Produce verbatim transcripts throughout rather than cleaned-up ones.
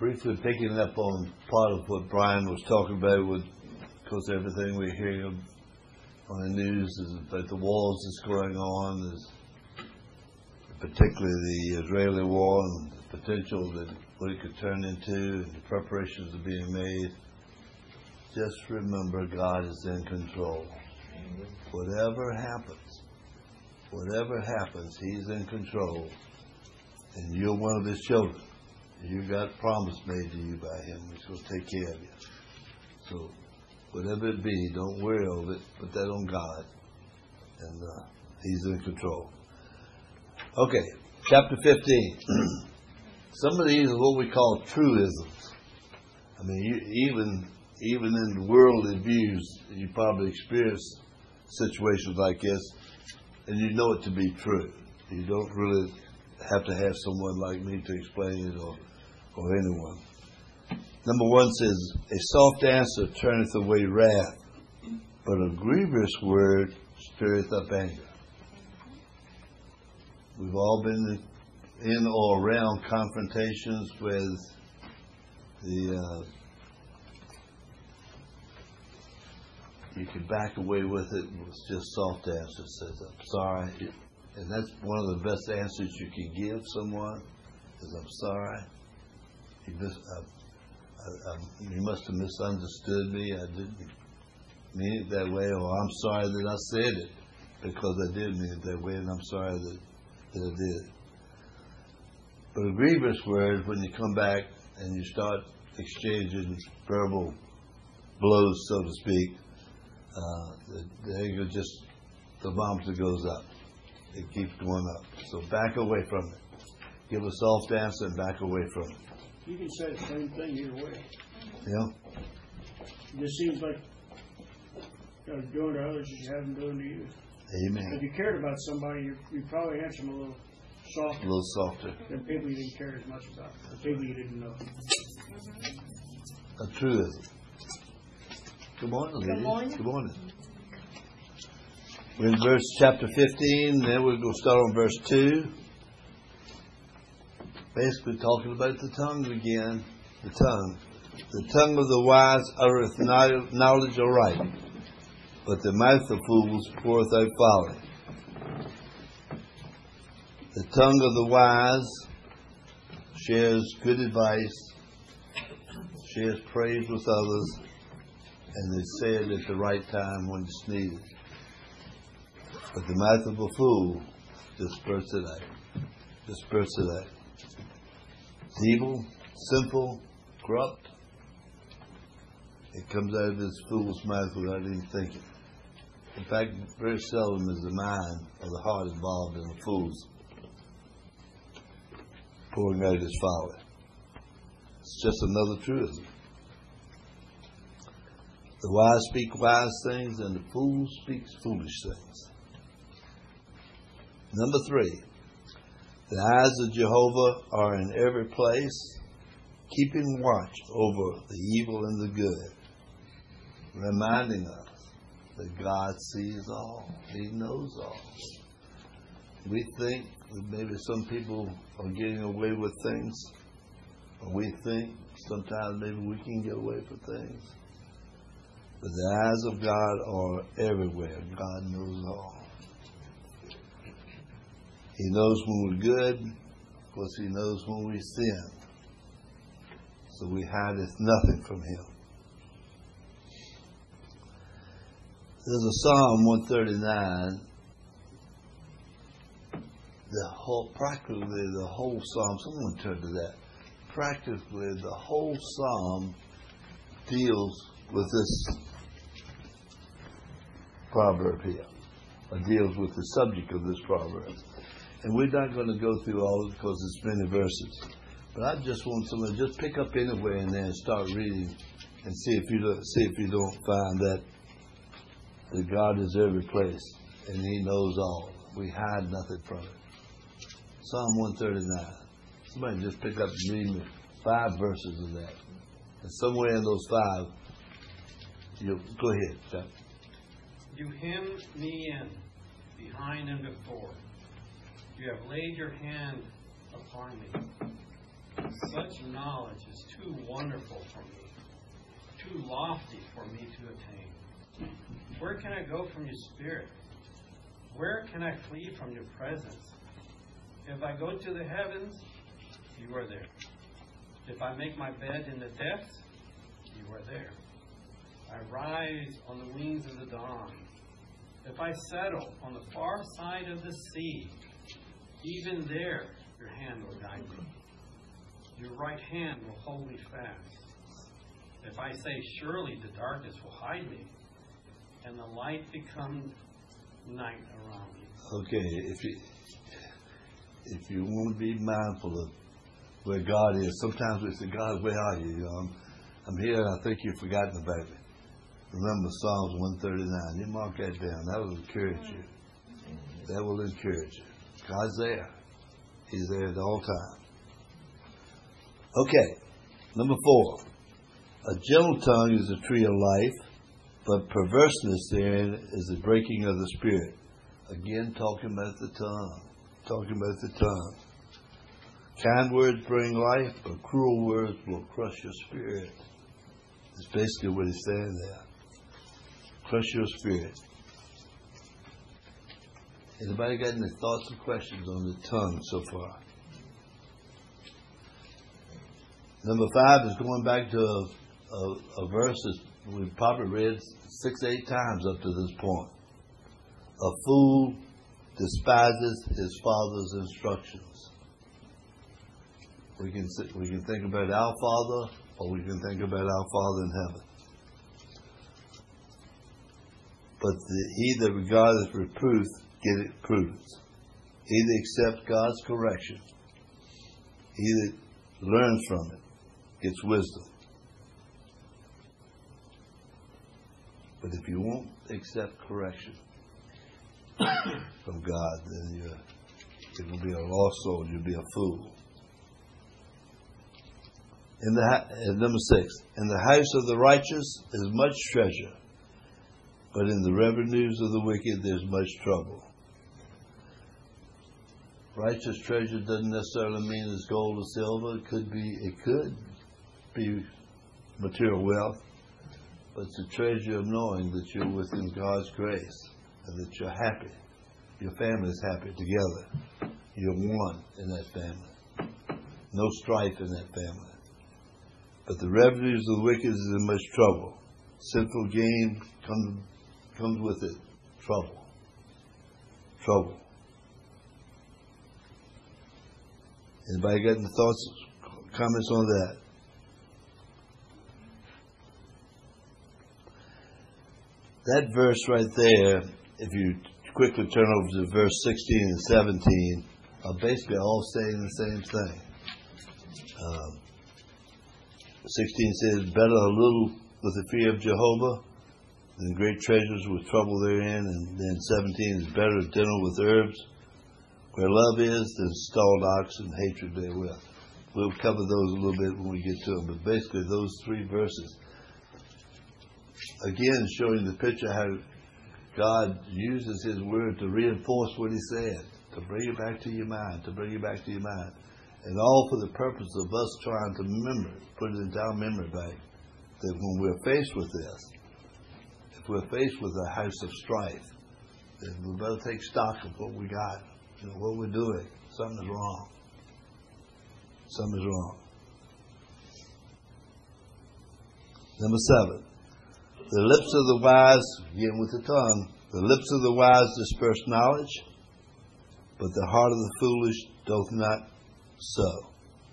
briefly picking up on part of what Brian was talking about, with, of course, everything we're hearing on the news is about the wars that's going on, is particularly the Israeli war and the potential that what it could turn into, and the preparations are being made. Just remember, God is in control. Whatever happens, whatever happens, He's in control, and you're one of His children. You got promise made to you by Him. He's going to take care of you. So, whatever it be, don't worry of it. Put that on God, and uh, He's in control. Okay, chapter fifteen. Some of these are what we call truisms. I mean, you, even even in worldly views, you probably experience situations like this, and you know it to be true. You don't really have to have someone like me to explain it, or or anyone. Number one says, a soft answer turneth away wrath, but a grievous word stirreth up anger. We've all been in or around confrontations with the, uh, you can back away with it with just soft answer. Says, I'm sorry. And that's one of the best answers you can give someone, is I'm sorry. You, mis- I, I, I, you must have misunderstood me. I didn't mean it that way, or I'm sorry that I said it, because I did mean it that way, and I'm sorry that, that I did. But a grievous word, when you come back and you start exchanging verbal blows, so to speak, uh, the, the anger just, the thermometer goes up. It keeps going up. So back away from it. Give a soft answer and back away from it. You can say the same thing either way. Yeah. It just seems like you're doing to others as you have them doing to you. Amen. If you cared about somebody, you you probably answer them a little softer. A little softer. Than people you didn't care as much about. The people you didn't know. A truism. Good morning, ladies. Good morning. Good morning. We're in verse chapter fifteen, then we're going to start on verse two. Basically talking about the tongue again. The tongue. The tongue of the wise uttereth knowledge aright, but the mouth of fools poureth out folly. The tongue of the wise shares good advice, shares praise with others, and they say it at the right time when it's needed. But the mouth of a fool just spurts it out. Just spurts it out. It's evil, sinful, corrupt. It comes out of this fool's mouth without even thinking. In fact, very seldom is the mind or the heart involved in a fool's pouring out his folly. It's just another truism. The wise speak wise things, and the fool speaks foolish things. Number three, the eyes of Jehovah are in every place, keeping watch over the evil and the good, reminding us that God sees all. He knows all. We think that maybe some people are getting away with things, or we think sometimes maybe we can get away with things. But the eyes of God are everywhere. God knows all. He knows when we're good. Of course, He knows when we sin. So we hideth nothing from Him. There's a Psalm one thirty-nine. The whole, practically the whole Psalm, someone turn to that. Practically the whole Psalm deals with this proverb here, or deals with the subject of this proverb. And we're not going to go through all of it because it's many verses. But I just want someone to just pick up anywhere in there and start reading, and see if you don't, see if you don't find that that God is every place and He knows all. We hide nothing from it. Psalm one thirty-nine. Somebody just pick up and read me five verses of that. And somewhere in those five, you go ahead, Chuck. You hem me in, behind and before. You have laid your hand upon me. Such knowledge is too wonderful for me, too lofty for me to attain. Where can I go from your spirit? Where can I flee from your presence? If I go to the heavens, you are there. If I make my bed in the depths, you are there. I rise on the wings of the dawn. If I settle on the far side of the sea, even there your hand will guide me. Your right hand will hold me fast. If I say, surely the darkness will hide me, and the light becomes night around me. Okay, if you if you want to be mindful of where God is, sometimes we say, God, where are you? You know, I'm, I'm here, and I think you've forgotten about me. Remember Psalms one thirty-nine. You mark that down. That will encourage you. That will encourage you. God's there. He's there at all times. Okay, number four. A gentle tongue is a tree of life, but perverseness therein is the breaking of the spirit. Again, talking about the tongue. Talking about the tongue. Kind words bring life, but cruel words will crush your spirit. That's basically what he's saying there. Crush your spirit. Anybody got any thoughts or questions on the tongue so far? Number five is going back to a, a, a verse that we've probably read six, eight times up to this point. A fool despises his father's instructions. We can we can think about our Father, or we can think about our Father in heaven. But the, he that regardeth reproof getteth prudence. He that accepts God's correction, he that learns from it, gets wisdom. But if you won't accept correction from God, then you're, you're going to be a lost soul. You'll be a fool. In the and number six, in the house of the righteous is much treasure, but in the revenues of the wicked there's much trouble. Righteous treasure doesn't necessarily mean it's gold or silver. It could be. It could be material wealth, but it's a treasure of knowing that you're within God's grace and that you're happy. Your family is happy together. You're one in that family. No strife in that family. But the revenues of the wicked is in much trouble. Sinful gain comes comes with it. Trouble. Trouble. Anybody got any thoughts, comments on that? That verse right there, if you quickly turn over to verse sixteen and seventeen, are basically all saying the same thing. Um, sixteen says, better a little with the fear of Jehovah than great treasures with trouble therein. And then seventeen is better a dinner with herbs where love is than stalled ox and hatred therewith. We'll cover those a little bit when we get to them. But basically those three verses, again, showing the picture how God uses His Word to reinforce what He said, to bring it back to your mind, to bring it back to your mind. And all for the purpose of us trying to remember, put it into our memory bank, that when we're faced with this, if we're faced with a house of strife, then we better take stock of what we got, you know, what we're doing. Something's wrong. Something's wrong. Number seven. The lips of the wise, again with the tongue, the lips of the wise disperse knowledge, but the heart of the foolish doth not so.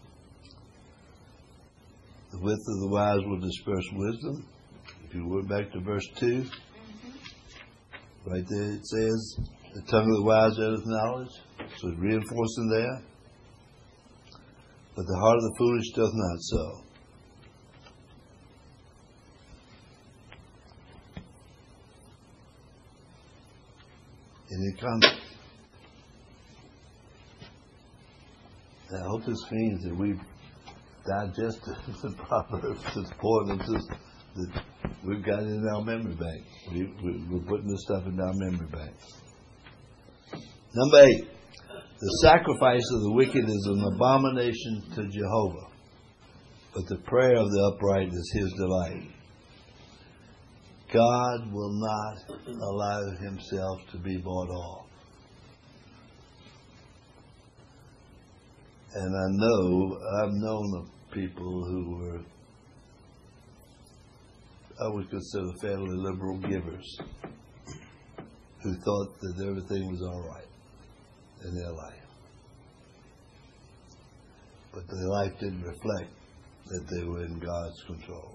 The width of the wise will disperse wisdom. If you went back to verse two, right there it says, the tongue of the wise addeth knowledge. So it's reinforcing there. But the heart of the foolish doth not so. Any comments? I hope this means that we've digested the Proverbs to the point that, this, that we've got it in our memory bank. We, we, we're putting this stuff in our memory bank. Number eight. The sacrifice of the wicked is an abomination to Jehovah. but the prayer of the upright is his delight. God will not allow himself to be bought off. And I know, I've known of people who were, I would consider fairly liberal givers, who thought that everything was all right in their life. But their life didn't reflect that they were in God's control.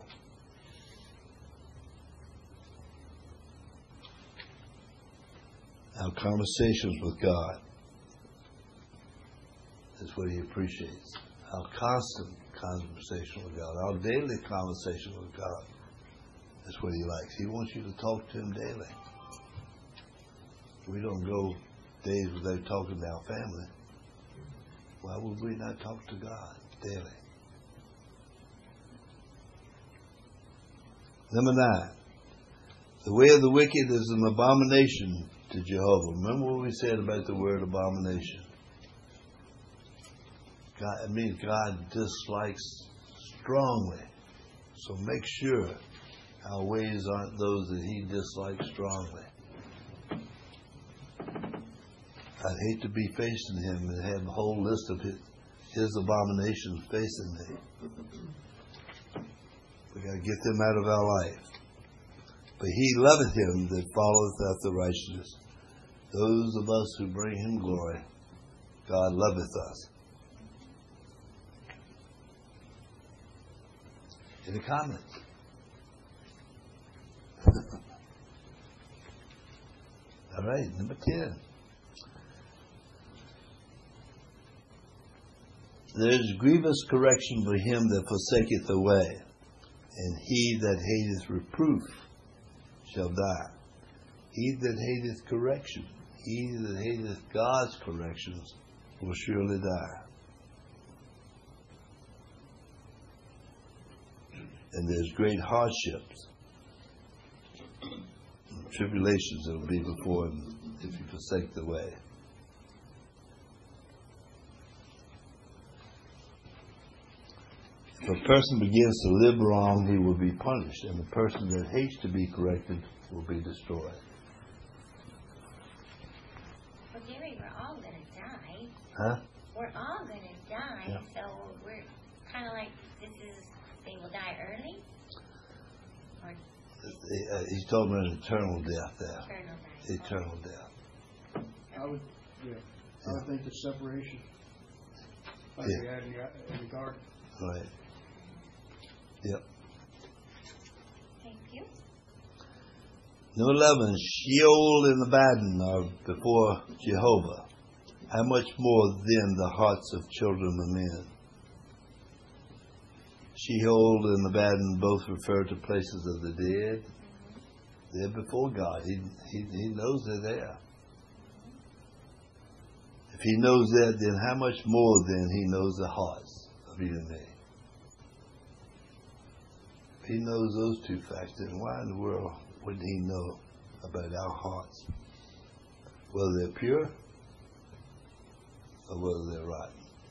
Our conversations with God is what he appreciates. Our constant conversation with God, our daily conversation with God is what he likes. He wants you to talk to him daily. We don't go days without talking to our family. Why would we not talk to God daily? Number nine, the way of the wicked is an abomination to Jehovah. Remember what we said about the word abomination? God, it means God dislikes strongly. So make sure our ways aren't those that he dislikes strongly. I'd hate to be facing him and have a whole list of his, his abominations facing me. We got to get them out of our life. But he loveth him that followeth after righteousness. Those of us who bring him glory, God loveth us. Any comments? All right, number ten. There is grievous correction for him that forsaketh the way, and he that hateth reproof shall die. He that hateth correction, he that hateth God's corrections, will surely die. And there's great hardships, and tribulations that will be before him if you forsake the way. If a person begins to live wrong, he will be punished, and the person that hates to be corrected will be destroyed. Well, Jerry, we're all going to die. Huh? We're all going to die, Yeah. so we're kind of like, this is, they will die early? Or Uh, He's talking about an eternal death there. eternal death? Eternal death. I would, yeah, I would think the separation, like Yeah. we had in the, in the garden. Right. Yep. Thank you. Number eleven, Sheol and Abaddon are before Jehovah. How much more then the hearts of children of men? Sheol and Abaddon both refer to places of the dead. They're before God. He, he, he knows they're there. If he knows that, then how much more then he knows the hearts of you and me? If he knows those two facts, then why in the world wouldn't he know about our hearts? Whether they're pure or whether they're rotten.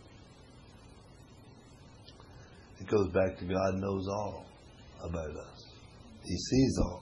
It goes back to God knows all about us. He sees all.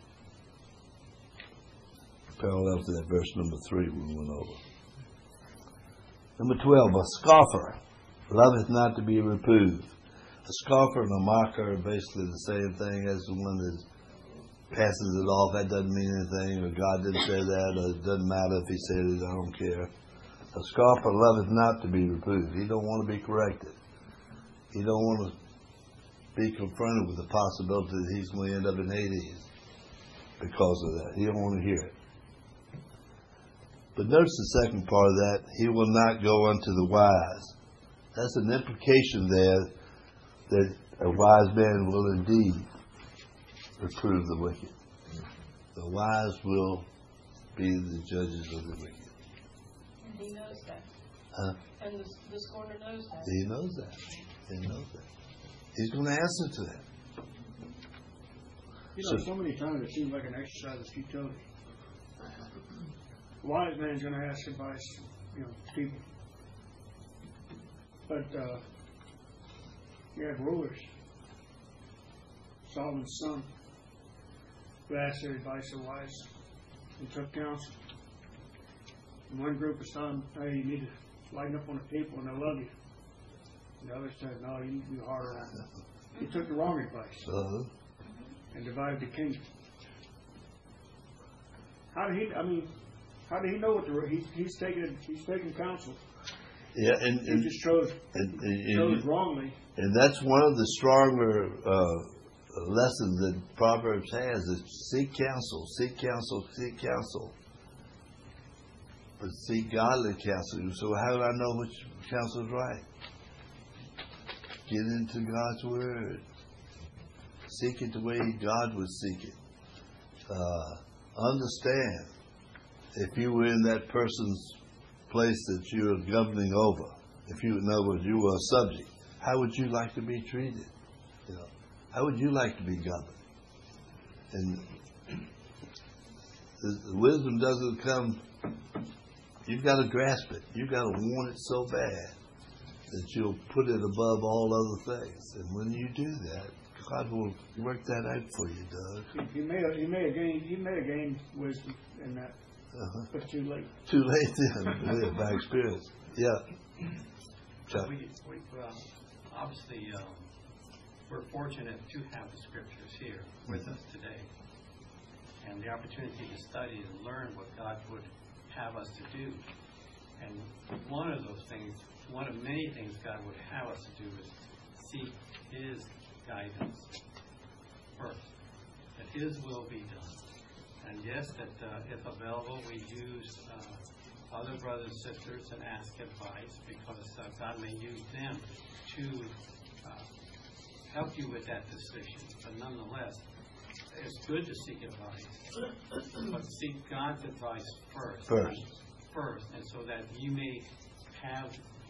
Parallel to that verse number three we went over. Number twelve, a scoffer loveth not to be reproved. A scoffer and a mocker are basically the same thing as the one that passes it off. That doesn't mean anything, or God didn't say that, or it doesn't matter if he said it, I don't care. A scoffer loveth not to be reproved. He don't want to be corrected. He don't want to be confronted with the possibility that he's going to end up in Hades because of that. He don't want to hear it. But notice the second part of that, he will not go unto the wise. That's an implication there that a wise man will indeed reprove the wicked. The wise will be the judges of the wicked. And he knows that. Huh? And the, the scorner knows that. He knows that. He knows that. He's going to answer to that. You know, So- so many times it seems like an exercise of futility. A wise man's going to ask advice, you know, people. But uh, you have rulers. Solomon's son, who asked their advice of wise and took counsel. And one group was telling, hey, you need to lighten up on the people and they'll love you. And the others said, no, you need to be harder on them. He took the wrong advice Uh-huh. and divided the kingdom. How did he, I mean, how did he know what the, he's, he's taking, he's taking counsel. Yeah, and, He and, just chose, and, and, chose and, wrongly. and that's one of the stronger uh, lessons that Proverbs has is seek counsel, seek counsel, seek counsel. But seek godly counsel. So how do I know which counsel is right? Get into God's Word. Seek it the way God would seek it. Uh, understand, if you were in that person's place that you're governing over, if you, in other words, you were a subject, how would you like to be treated? You know, how would you like to be governed? And the, the wisdom doesn't come. You've got to grasp it. You've got to want it so bad that you'll put it above all other things. And when you do that, God will work that out for you, Doug. He, he may have, he may have gained, he may have gained wisdom in that, Uh-huh. but too late. Too late then, yeah, by experience. Yeah. Chuck. We, we, uh, obviously, um, we're fortunate to have the scriptures here with us today, and the opportunity to study and learn what God would have us to do. And one of those things, one of many things God would have us to do is seek His guidance first, that His will be done. And yes, that uh, if available, we use uh, other brothers and sisters and ask advice, because uh, God may use them to uh, help you with that decision. But nonetheless, it's good to seek advice, but seek God's advice first. First. First, and so that you may have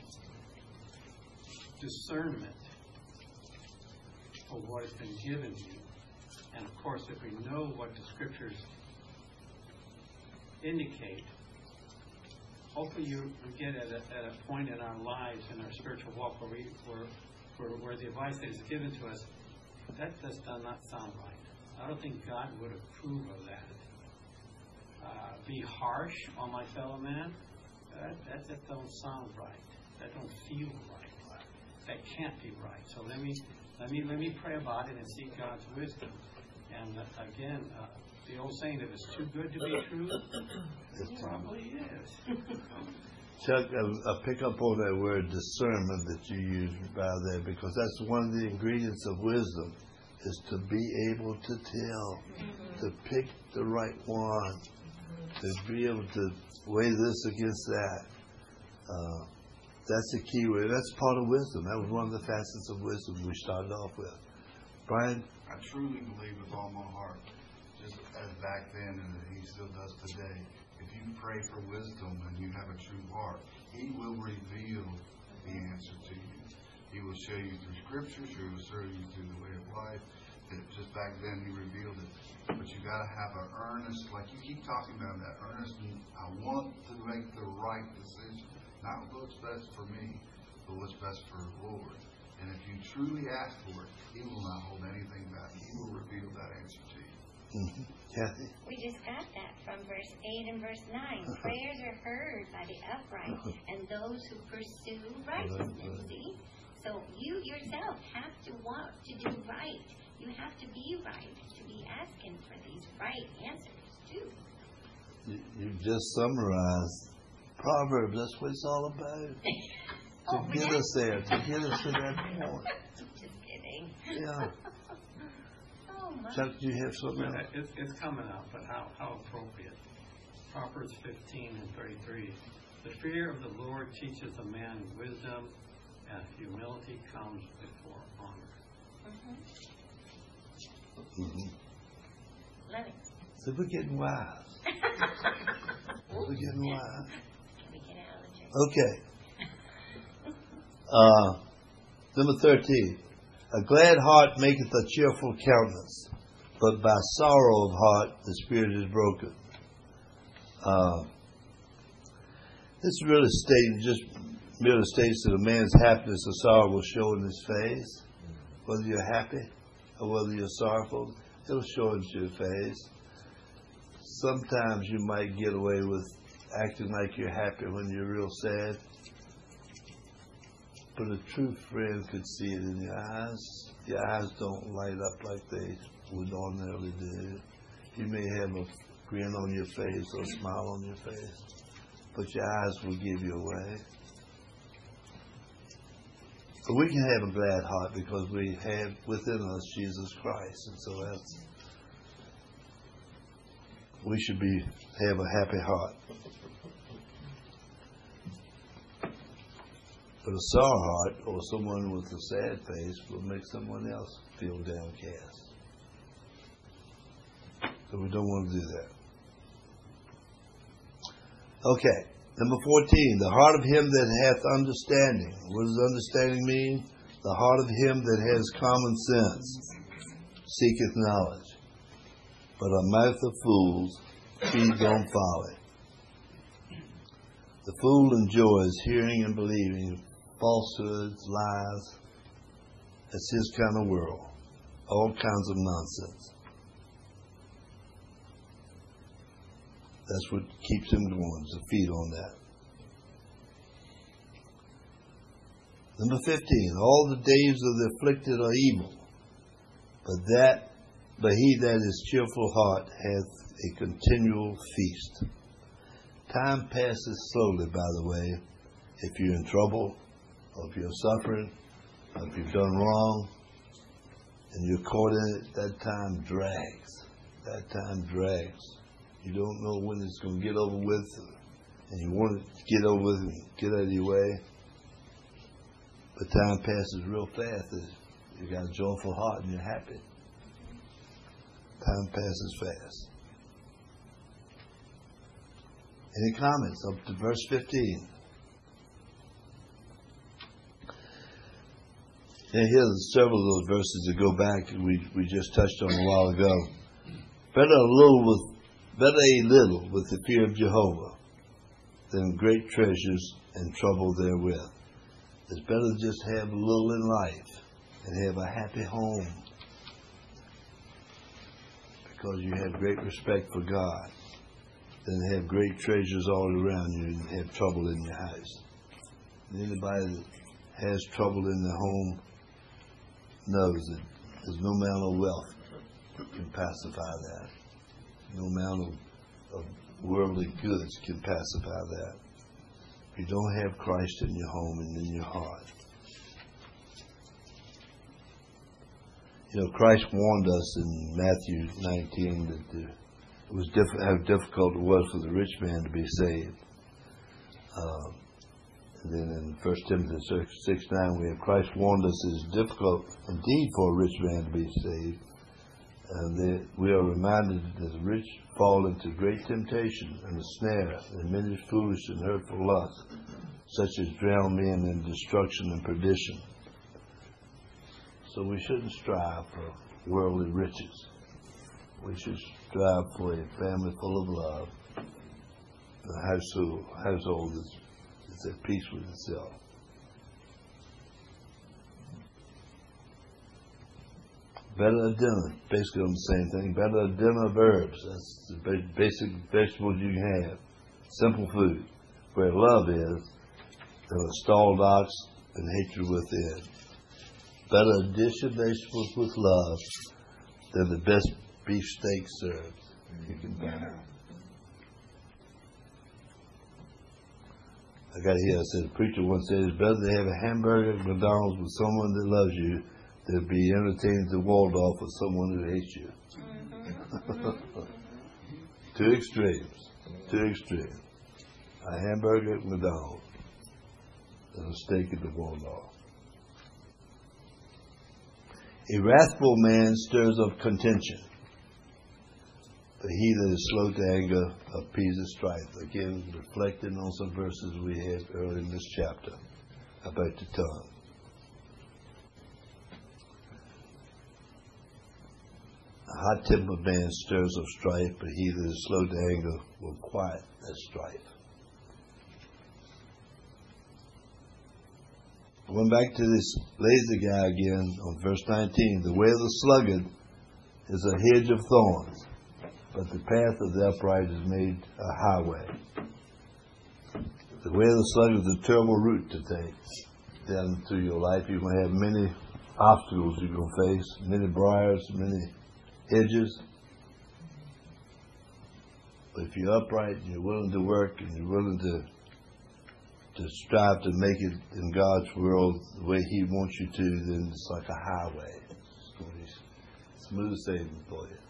discernment for what has been given you. And of course, if we know what the scriptures indicate, hopefully you we get at a, at a point in our lives, in our spiritual walk, where we where, where, where the advice that is given to us, that just does not sound right. I don't think God would approve of that. Uh, be harsh on my fellow man, that, that that don't sound right. That don't feel right. That can't be right. So let me let me let me pray about it and seek God's wisdom. And uh, again, uh, the old saying, if it's too good to be true, it probably is. Chuck, I, I pick up on that word discernment that you use by there, because that's one of the ingredients of wisdom, is to be able to tell, to pick the right one, to be able to weigh this against that. Uh, that's the key word. That's part of wisdom. That was one of the facets of wisdom we started off with. Brian? I truly believe with all my heart, just as back then and he still does today, if you pray for wisdom and you have a true heart, He will reveal the answer to you. He will show you through scriptures, He will show you through the way of life. That just back then He revealed it. But you got to have an earnest, like you keep talking about that earnest, I want to make the right decision. Not what's best for me, but what's best for the Lord. And if you truly ask for it, He will not hold anything back. He will reveal that answer to you. Mm-hmm. Kathy? We just got that from verse eight and verse nine. Prayers are heard by the upright and those who pursue righteousness. See? So you yourself have to want to do right. You have to be right to be asking for these right answers, too. You, you just summarized Proverbs. That's what it's all about. To Oh, get yeah. us there, to get us to that point. Just kidding. Yeah. Oh, my. Chuck, do you have something else? It's, it's coming up, but how, how appropriate. Proverbs fifteen and thirty-three. The fear of the Lord teaches a man wisdom, and humility comes before honor. Mm-hmm. Mm-hmm. Love it. So we're getting wise. We're getting wise. Can we get out of the church? Okay. Uh, number thirteen. A glad heart maketh a cheerful countenance, but by sorrow of heart the spirit is broken. Uh, this really stating just merely states that a man's happiness or sorrow will show in his face. whether you're happy or whether you're sorrowful. It'll show into your face. Sometimes you might get away with acting like you're happy when you're real sad. But a true friend could see it in your eyes. Your eyes don't light up like they would ordinarily do. You may have a grin on your face or a smile on your face, but your eyes will give you away. But we can have a glad heart because we have within us Jesus Christ, and so that's we should be have a happy heart. But a sour heart or someone with a sad face will make someone else feel downcast. So we don't want to do that. Okay, number fourteen, the heart of him that hath understanding. What does understanding mean? The heart of him that has common sense seeketh knowledge. But a mouth of fools feeds on folly. The fool enjoys hearing and believing falsehoods, lies. That's his kind of world. All kinds of nonsense. That's what keeps him going, to feed on that. Number fifteen, all the days of the afflicted are evil, but that, but he that is cheerful heart hath a continual feast. Time passes slowly, by the way, if you're in trouble, or if you're suffering, or if you've done wrong, and you're caught in it, that time drags. That time drags. You don't know when it's going to get over with, and you want it to get over with and get out of your way. But time passes real fast. You got a joyful heart and you're happy. Time passes fast. Any comments up to verse fifteen? And here's several of those verses that go back we we just touched on a while ago. Better a little with better a little with the fear of Jehovah than great treasures and trouble therewith. It's better to just have a little in life and have a happy home because you have great respect for God than have great treasures all around you and have trouble in your house. And anybody that has trouble in their home knows that there's no amount of wealth can pacify that. No amount of, of worldly goods can pacify that. If you don't have Christ in your home and in your heart. You know, Christ warned us in Matthew nineteen that the, it was diff- how difficult it was for the rich man to be saved. Um, and then in First Timothy six nine, we have Christ warned us it is difficult indeed for a rich man to be saved. And they, we are reminded that the rich fall into great temptation and a snare and many foolish and hurtful lusts, such as drown men in destruction and perdition. So we shouldn't strive for worldly riches. We should strive for a family full of love, a household, household that's, that's at peace with itself. Better a dinner, basically on the same thing. Better a dinner of herbs. That's the ba- basic vegetables you can have. Simple food. Where love is, than a stalled ox and hatred within. Better a dish of vegetables with love than the best beef steak served you can buy. I got here, I said, a preacher once said, it's better to have a hamburger at McDonald's with someone that loves you to be entertained at Waldorf with someone who hates you. Mm-hmm. Two extremes. Two extremes. A hamburger at McDonald's and a steak at the Waldorf. A wrathful man stirs up contention, but he that is slow to anger appeases strife. Again, reflecting on some verses we had earlier in this chapter about the tongue. A hot-tempered man stirs up strife, but he that is slow to anger will quiet that strife. Going back to this lazy guy again on verse nineteen. The way of the sluggard is a hedge of thorns, but the path of the upright is made a highway. The way of the sluggard is a terrible route to take down through your life. You're going to have many obstacles you're going to face, many briars, many hedges. But if you're upright and you're willing to work and you're willing to to strive to make it in God's world the way He wants you to, then it's like a highway. It's going to be smooth sailing for you.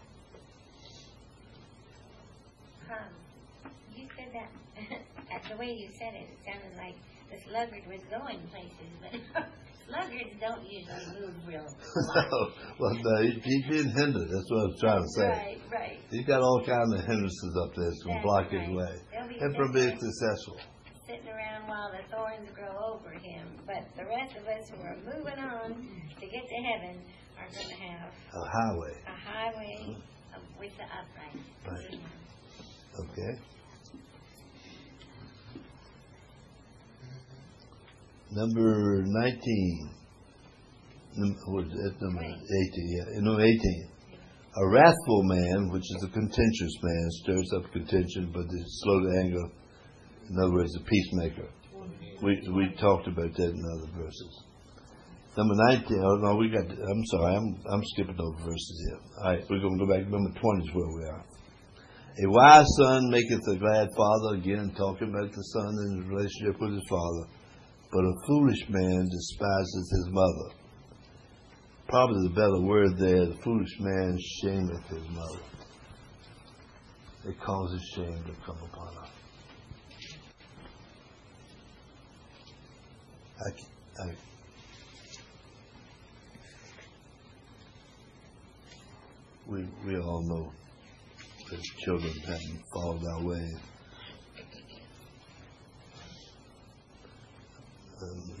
Um, you said that, the way you said it, it sounded like the sluggard was going places, but sluggards don't usually move real far. Well, no, he, he's being hindered. That's what I was trying to say. Right, right. He's got all kinds of hindrances up there that's going to That's block right. his way. They'll be And for being sitting there successful. Sitting around while the thorns grow over him. But the rest of us who are moving on to get to heaven are going to have A highway. a highway of, with the upright. Right. Amen. Okay. Number nineteen. Num- what is that? Number eighteen, yeah. Number eighteen. A wrathful man, which is a contentious man, stirs up contention, but is slow to anger. In other words, a peacemaker. We we talked about that in other verses. Number nineteen. Oh no, we got. I'm sorry. I'm I'm skipping over verses here. All right, we're going to go back to number twenty is where we are. A wise son maketh a glad father. Again, talking about the son and his relationship with his father. But a foolish man despises his mother. Probably the better word there, the foolish man shameth his mother. It causes shame to come upon her. I, I, we, we all know that children haven't followed our way. Um,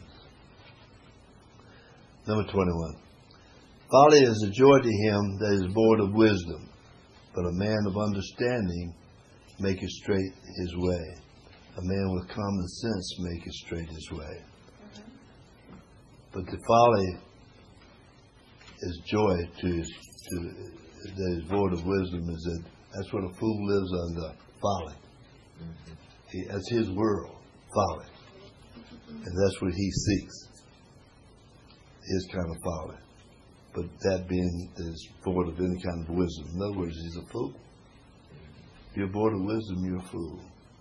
number twenty-one. Folly is a joy to him that is void of wisdom, but a man of understanding maketh straight his way. A man with common sense maketh straight his way. Mm-hmm. But the folly is joy to, to that is void of wisdom. Is that that's what a fool lives under, folly. Mm-hmm. He, that's his world, folly. And that's what he seeks, his kind of folly. But that being is void of any kind of wisdom. In other words, he's a fool. If you're void of wisdom, you're a fool.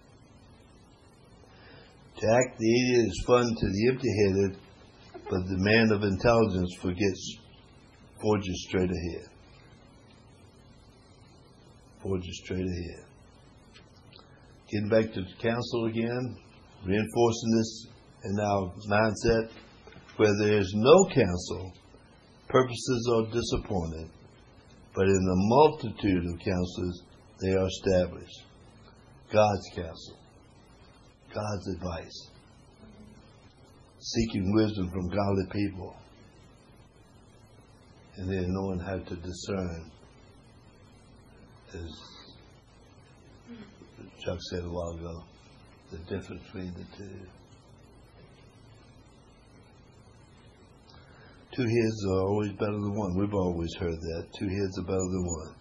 To act the idiot is fun to the empty-headed, but the man of intelligence forgets, forges straight ahead. Forges straight ahead. Getting back to the counsel again, reinforcing this in our mindset, where there is no counsel, purposes are disappointed, but in the multitude of counsels they are established. God's counsel, God's advice, seeking wisdom from godly people, and then knowing how to discern, as Chuck said a while ago, the difference between the two. Two heads are always better than one. We've always heard that. Two heads are better than one.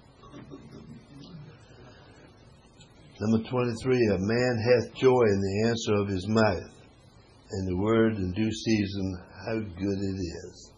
Number twenty-three, a man hath joy in the answer of his mouth, and the word in due season, how good it is.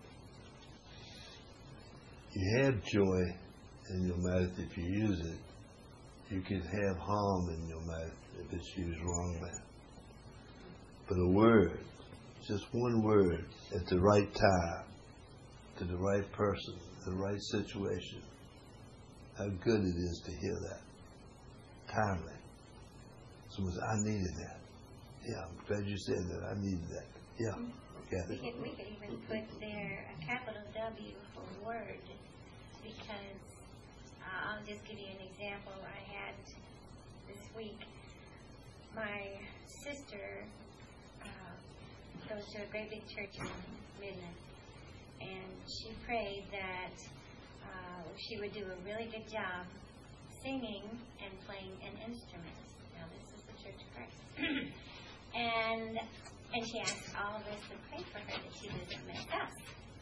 You have joy in your mouth if you use it. You can have harm in your mouth if it's used wrongly. But a word, just one word at the right time, to the right person, the right situation. How good it is to hear that. Timely. Someone says, I needed that. Yeah, I'm glad you said that. I needed that. Yeah. Yeah. We could, we could even put there a capital W for word, because uh, I'll just give you an example. I had this week, my sister uh, goes to a great big church in Midland, and she prayed that uh, she would do a really good job singing and playing an instrument. Now, this is the Church of Christ. And And she asked all of us to pray for her that she doesn't mess up.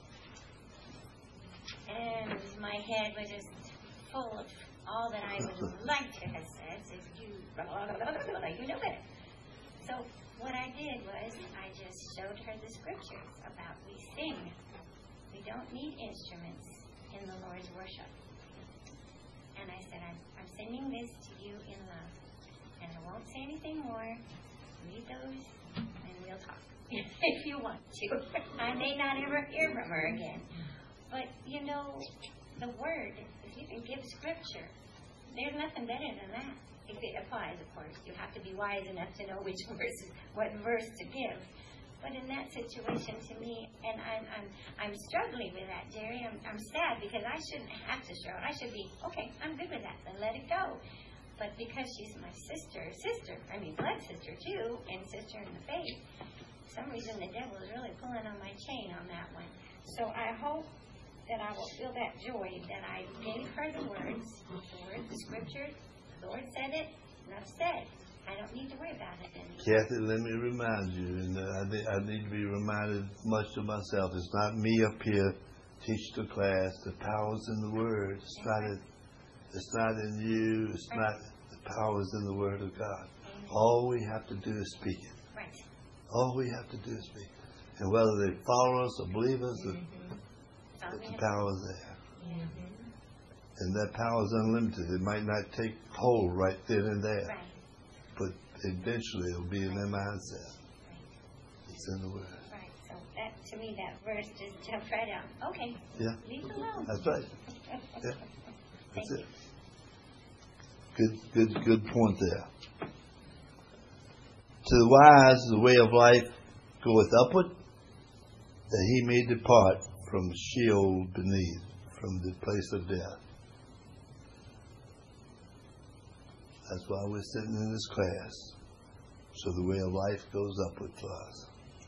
And my head was just full of all that I would like to have said. If you, blah, blah, blah, blah, blah, blah, you know better. So what I did was I just showed her the scriptures about we sing. We don't need instruments in the Lord's worship. And I said, I'm, I'm sending this to you in love. And I won't say anything more. Read those and we'll talk if you want to. I may not ever hear from her again. But, you know, the Word, if you can give Scripture, there's nothing better than that. If it applies, of course. You have to be wise enough to know which verse, what verse to give. But in that situation, to me, and I'm I'm, I'm struggling with that, Jerry. I'm, I'm sad because I shouldn't have to struggle. I should be, okay, I'm good with that. Then let it go. But because she's my sister, sister, I mean blood sister too, and sister in the faith, for some reason the devil is really pulling on my chain on that one. So I hope that I will feel that joy that I gave her the words, the word, the scripture. The Lord said it, enough said. I don't need to worry about it anymore. Kathy, let me remind you, and uh, I, ne- I need to be reminded much to myself. It's not me up here teach the class. The power's in the Word. It's not in, it's not in you. It's Right. not the power's in the Word of God. Amen. All we have to do is speak it. Right. All we have to do is speak it. And whether they follow us or believe us, the, So we the have- power is there. yeah. And that power is unlimited. It might not take hold right then and there, Right. but eventually it'll be in their mindset. Right. It's in the Word. Right. So that, to me, that verse just jumped right out. Okay. Yeah, Leave it alone. that's right. Yeah, that's Thank it. Good, good, good point there. To the wise, the way of life goeth upward, that he may depart from Sheol beneath, from the place of death. That's why we're sitting in this class. So the way of life goes upward for us.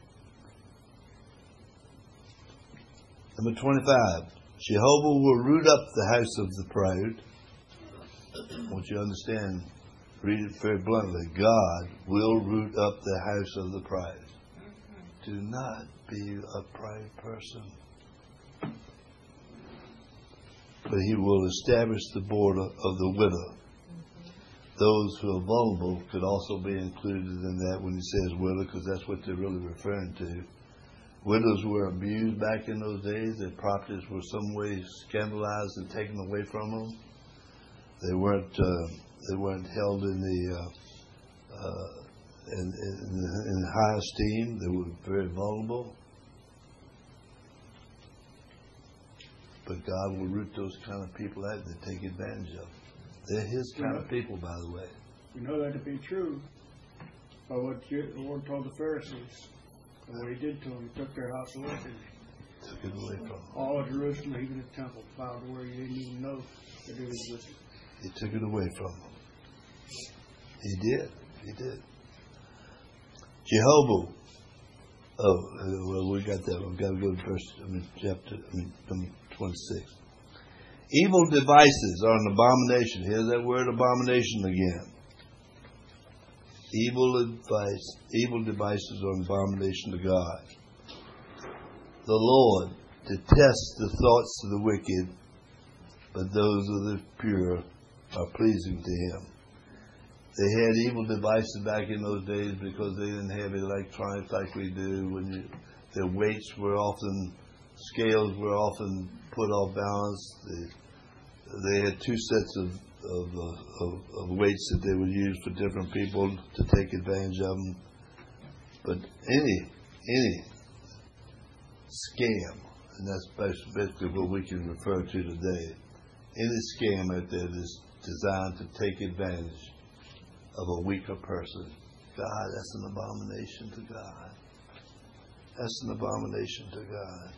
Number twenty-five. Jehovah will root up the house of the proud. I want you to understand, read it very bluntly. God will root up the house of the proud. Do not be a proud person. But he will establish the border of the widow. Those who are vulnerable could also be included in that when he says widow, because that's what they're really referring to. Widows were abused back in those days. Their properties were some way scandalized and taken away from them. They weren't uh, they weren't held in the uh, uh, in, in, in high esteem. They were very vulnerable. But God will root those kind of people out that take advantage of them. They're His kind of people, by the way. We know that to be true by what the Lord told the Pharisees and what He did to them. He took their house away from them. Took it away from them. All of Jerusalem, even the temple, plowed where you didn't even know that it existed. He took it away from them. He did. He did. Jehovah. Oh, uh, well, we got that. We've got to go to verse, I mean, chapter, I mean, number twenty-six. Evil devices are an abomination. Here's that word abomination again. Evil advice, evil devices are an abomination to God. The Lord detests the thoughts of the wicked, but those of the pure are pleasing to Him. They had evil devices back in those days because they didn't have electronics like we do. When you, their weights were often, scales were often put off balance. They, they had two sets of of, uh, of of weights that they would use for different people to take advantage of them. But any any scam, and that's basically what we can refer to today. Any scam out there that's designed to take advantage of a weaker person, God, that's an abomination to God. That's an abomination to God.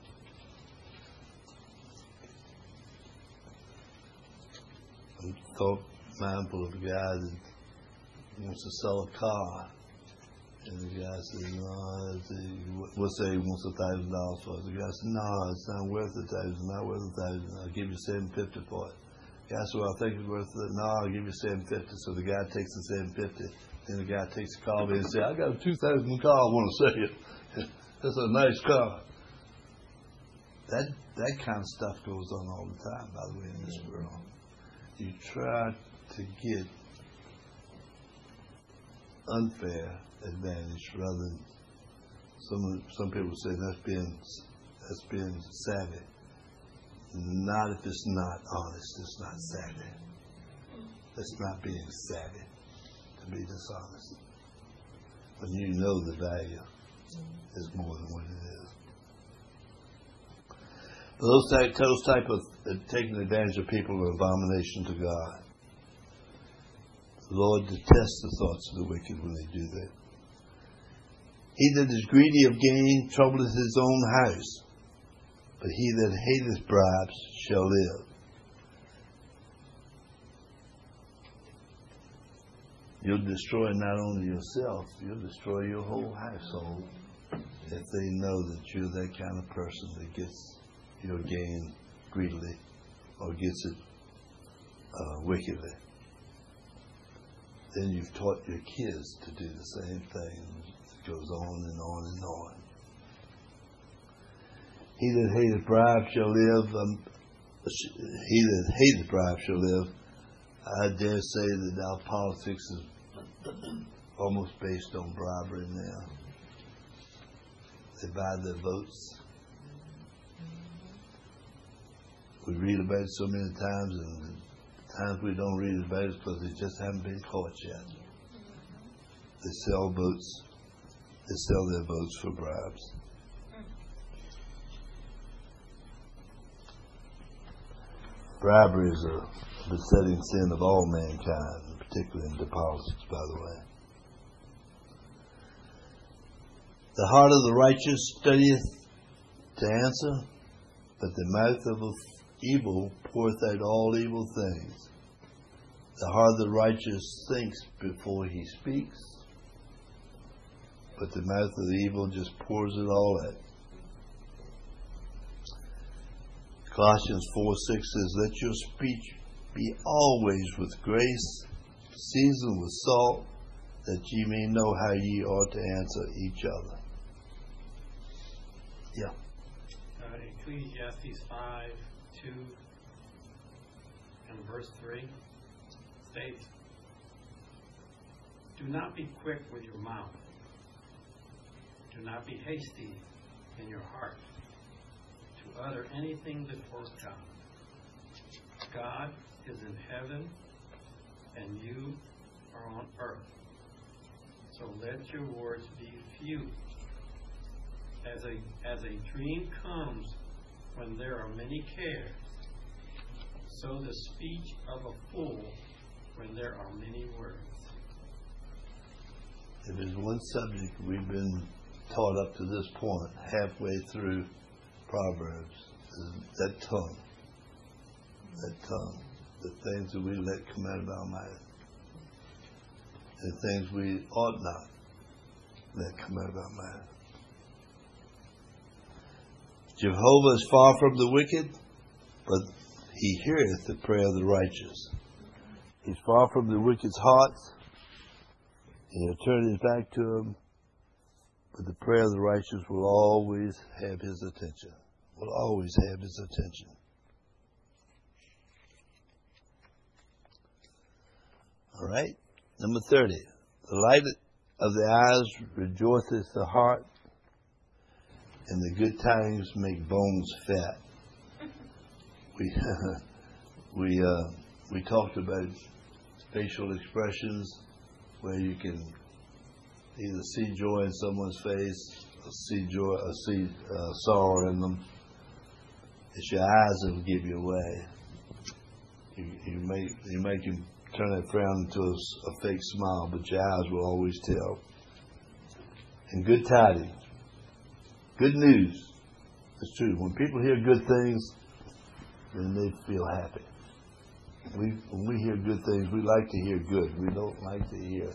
I'm thought mindful of a guy that wants to sell a car. And the guy says, no, it's a, we'll say he wants a thousand dollars for it. The guy says, no, it's not worth a thousand, not worth a thousand. I'll give you seven fifty for it. The guy says, well, I think it's worth it. No, I'll give you seven fifty. So the guy takes the seven fifty, Then the guy takes the car and says, I got a two thousand car I want to sell you. That's a nice car. That, that kind of stuff goes on all the time, by the way, in this world. You try to get unfair advantage rather than some some people say that's being that's being savvy. Not if it's not honest, it's not savvy. It's not being savvy to be dishonest. When you know the value is more than what it is. But those type, those type of uh, taking advantage of people are abomination to God. The Lord detests the thoughts of the wicked when they do that. He that is greedy of gain troubleth his own house, but he that hateth bribes shall live. You'll destroy not only yourself, you'll destroy your whole household if they know that you're that kind of person that gets your gain greedily or gets it uh, wickedly. Then you've taught your kids to do the same thing. It goes on and on and on. He that hateth bribe shall live. Um, he that hateth bribe shall live. I dare say that our politics is almost based on bribery now. They buy their votes. We read about it so many times, and the times we don't read about it because they just haven't been caught yet. They sell votes. They sell their votes for bribes. Bribery is a besetting sin of all mankind, particularly into politics, by the way. The heart of the righteous studieth to answer, but the mouth of the evil poureth out all evil things. The heart of the righteous thinks before he speaks, but the mouth of the evil just pours it all out. Colossians four six says, let your speech be always with grace, seasoned with salt, that ye may know how ye ought to answer each other. Yeah. Uh, Ecclesiastes five two and verse three states, do not be quick with your mouth. Do not be hasty in your heart to utter anything before God. God is in heaven and you are on earth. So let your words be few. As a, as a dream comes when there are many cares, so the speech of a fool when there are many words. If there's one subject we've been taught up to this point, halfway through Proverbs, is that tongue. That tongue. The things that we let come out of our mouth. The things we ought not let come out of our mouth. Jehovah is far from the wicked, but he heareth the prayer of the righteous. He's far from the wicked's heart, and he'll turn his back to him, but the prayer of the righteous will always have his attention. Will always have his attention. All right? Number thirty. The light of the eyes rejoiceth the heart, and the good tidings make bones fat. We we uh, we talked about facial expressions where you can either see joy in someone's face, or see joy, or see uh, sorrow in them. It's your eyes that will give you away. You, you make you make him turn that frown into a, a fake smile, but your eyes will always tell. And good tidings, good news. It's true. When people hear good things, then they feel happy. We, when we hear good things, we like to hear good. We don't like to hear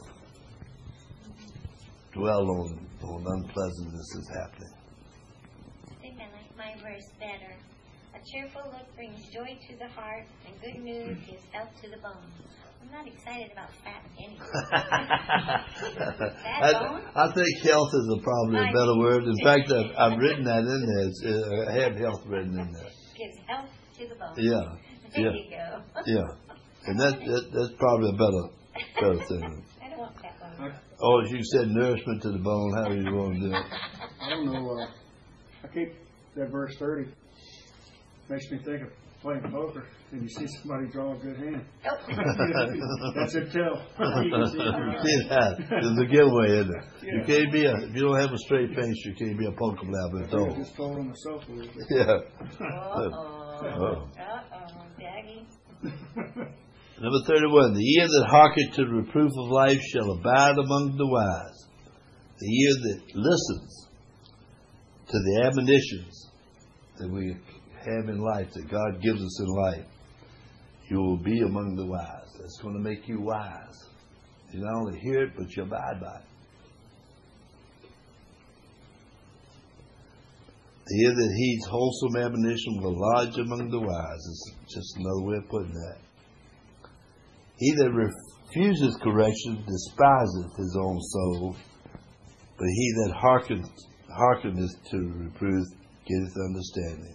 dwell on, on unpleasantness that's happening. I think I like my verse better. A cheerful look brings joy to the heart, and good news gives health to the bones. I'm not excited about fat anyway. I, I think health is a probably a better word. In fact, I've, I've written that in there. It's, uh, I have health written in there. Gives health to the bone. Yeah. There Yeah. you go. Yeah. And that, that that's probably a better, better thing. I don't want that one. Oh, as you said, nourishment to the bone. How do you want to do it? I don't know, uh, I keep that verse thirty. Makes me think of playing poker and you see somebody draw a good hand. Oh. That's a tell. You can see it. See that? There's a giveaway, isn't it? You Yeah. can't be a, if you don't have a straight face, you can't be a poker player at I all. just told on myself a little bit. Yeah. Uh-oh. Oh. Uh-oh, Daggy. Number thirty-one, the ear that hearkeneth to the reproof of life shall abide among the wise. The ear that listens to the admonitions that we have in life, that God gives us in life, you will be among the wise. That's going to make you wise. You not only hear it, but you abide by it. The ear that heeds wholesome admonition will lodge among the wise. It's just another way of putting that. He that refuses correction despiseth his own soul, but he that hearkeneth, hearkeneth to reproof getteth understanding.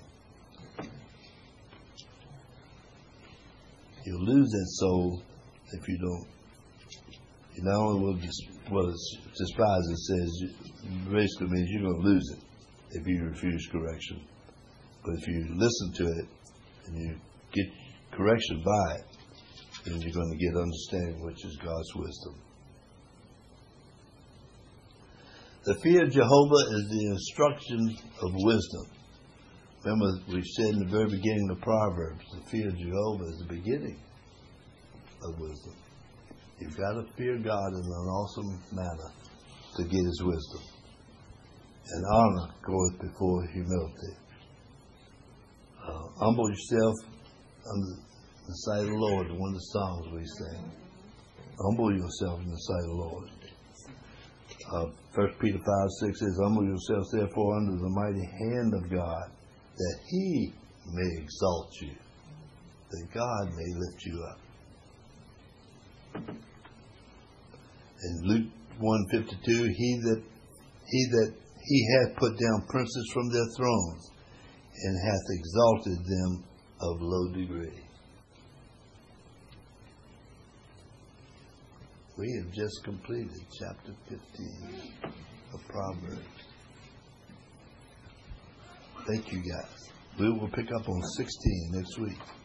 You'll lose that soul if you don't. You not only will dis, well, it's despise, it says, basically means you're going to lose it if you refuse correction. But if you listen to it and you get correction by it, then you're going to get understanding, which is God's wisdom. The fear of Jehovah is the instruction of wisdom. Remember, we said in the very beginning of Proverbs, the fear of Jehovah is the beginning of wisdom. You've got to fear God in an awesome manner to get His wisdom. And honor goeth before humility. Uh, humble yourself under the sight of the Lord, one of the songs we sing. Humble yourself in the sight of the Lord. Uh, First Peter five six says, humble yourselves therefore under the mighty hand of God, that He may exalt you, that God may lift you up. In Luke one fifty-two, he that he that he hath put down princes from their thrones, and hath exalted them of low degree. We have just completed chapter fifteen of Proverbs. Thank you, guys. We will pick up on sixteen next week.